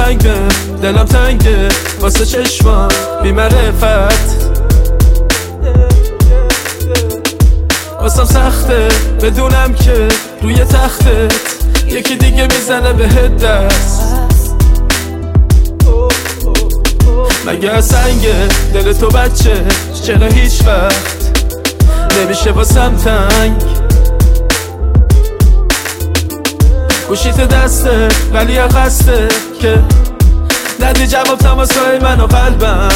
زنگه دلم تنگه واسه چشمام بی معرفت، واسم سخته بدونم که روی تختت یکی دیگه میزنه بهت دست. مگه سنگه دل تو بچه چرا هیچ وقت نمیشه واسم تنگ؟ گوشیت دسته ولی قصده که ندی جواب تماسای من و قلبم.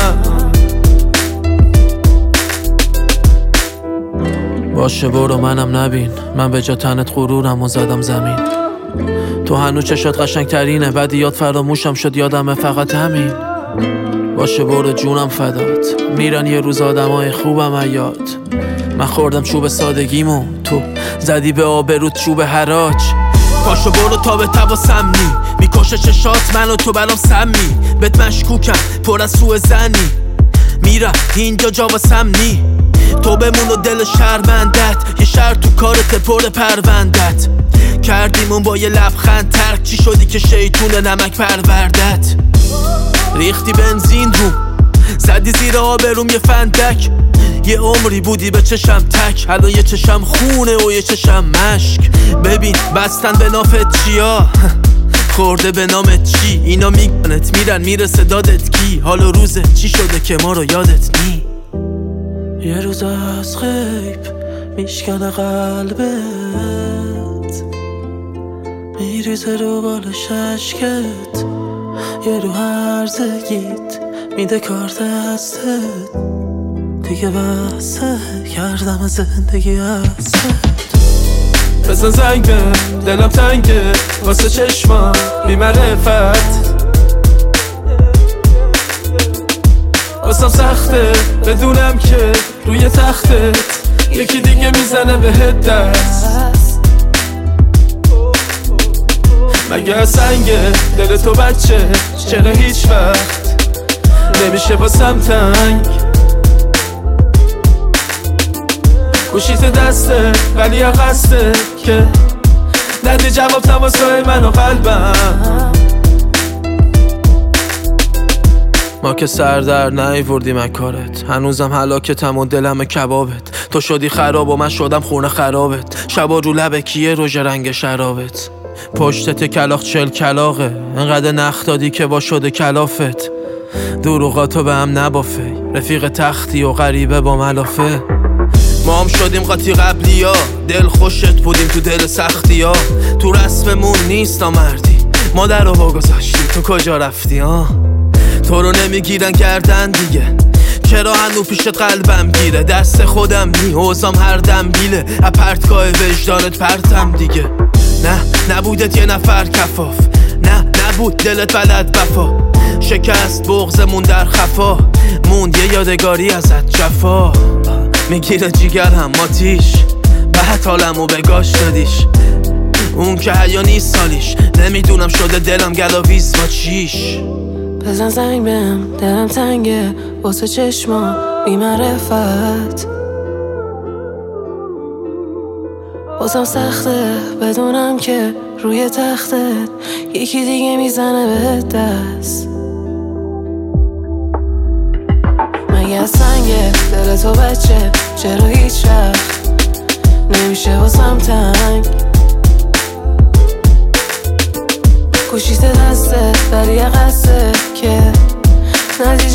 باشه برو منم نبین، من به جا تنت غرورم و زدم زمین. تو هنو چشات قشنگ ترینه، بعد یاد فراموشم شد یادمه فقط همین. باشه برو جونم فدات، میرن یه روز آدمای خوبم یاد. من خوردم چوب سادگیمو، تو زدی به آبروت چوب حراج. پاشو برو تا به تبا سمنی، میکشه چشات من و تو برام سمی. بهت مشکوکم پر از سوء زنی، میرم اینجا جا واسمنی. تو بمون و دل شرمندت، یه شر تو کارت پر پروندت. کردیمون با یه لبخند ترک، چی شدی که شیطون نمک پروردت؟ ریختی بنزین رو، زدی زیر آبروم یه فندک. یه عمری بودی به چشم تک، الان یه چشم خونه و یه چشم مشک. ببین بستن به نافت چیا، خورده به نامت چی؟ اینا میگنت میرن میرسه دادت کی؟ حال و روزت چی شده که ما رو یادت نی؟ یه روز از غیب میشکنه قلبت، میریزه رو بالش اشکت. یه رو هرزگیت میده کار دستت، دیگه بسه کردم زندگی هست. بزن زنگه دلم تنگه واسه چشمام بی معرفت، واسم سخته بدونم که روی تختت یکی دیگه میزنه بهت دست. مگه سنگه دل تو بچه چرا هیچ وقت نمیشه واسم تنگ؟ گوشیت دسته ولی قصده که ندی جواب تماسای من و قلبم. ما که سر در نیوردیم از کارت، هنوزم هلاکتم و دلم کبابت. تو شدی خراب و من شدم خونه خرابت، شبا رو لبه کیه روژ رنگ شرابت. پشتت کلاخ 40 کلاغه، انقدر نخ دادی که با شده کلافت. دروغاتو به هم نبافه، رفیق تختی و غریبه با ملافه. ما هم شدیم قاطی قبلی ها، دل خوشت بودیم تو دل سختی ها. تو رسممون نیست مردی، مادر رو بگذاشتی تو کجا رفتی ها؟ تو رو نمیگیرن گردن دیگه، چرا هنو پیشت قلبم گیره؟ دست خودم نی اوزام هر دم بیله، اپرتگاه وجدانت پرتم دیگه. نه نبودت یه نفر کفاف، نه نبود دلت بلد وفا. شکست بغضمون در خفا، موند یه یادگاری ازت جفا. میگیره جیگرم آتیش، بعد حالمو بگاش دادیش. اون که حیا نیست سالیش، نمیدونم شده دلم گلاویز با چیش. بزن زنگ بهم دلم تنگه واسه چشما بی معرفت، واسم سخته بدونم که روی تختت یکی دیگه میزنه بهت دست. مگه سنگه دل تو بچه چرا هیچ وقت نمیشه واسم تنگ؟ گوشیت دسته ولی قصده که ندی